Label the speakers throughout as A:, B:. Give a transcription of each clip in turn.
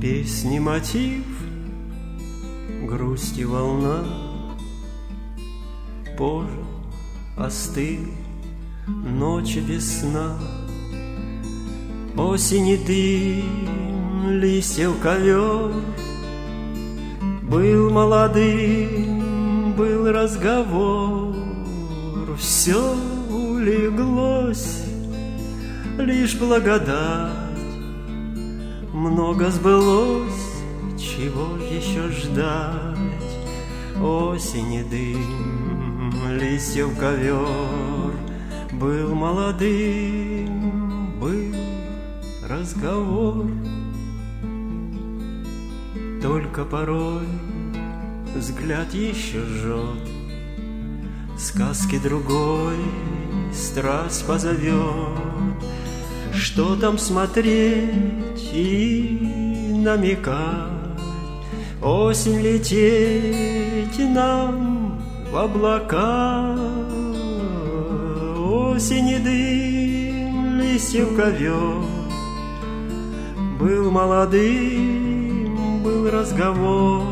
A: Песни мотив, грусти волна, позже остыл, ночи без сна. Осени дым, листьев ковер. Был молодым, был разговор. Все улеглось, лишь благодать. Много сбылось, чего еще ждать? Осени дым, листьев ковер. Был молодым, был разговор. Только порой взгляд еще жжет, сказки другой страсть позовет. Что там смотреть и намекать? Осень лететь нам в облака. Осень и дым, листьев ковер. Был молодым, был разговор.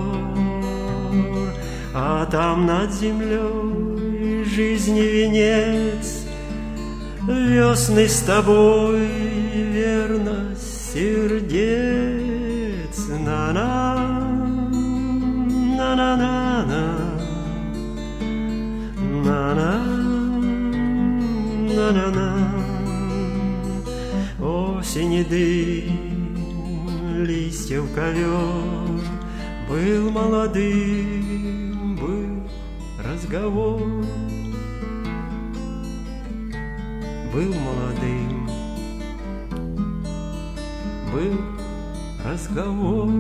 A: А там над землей жизни венец, весны с тобой, верность сердец. На-на, на-на-на-на, на-на, на-на-на. Осень и дым, листьев ковер. Был молодым, был разговор. Был молодым, был разговор.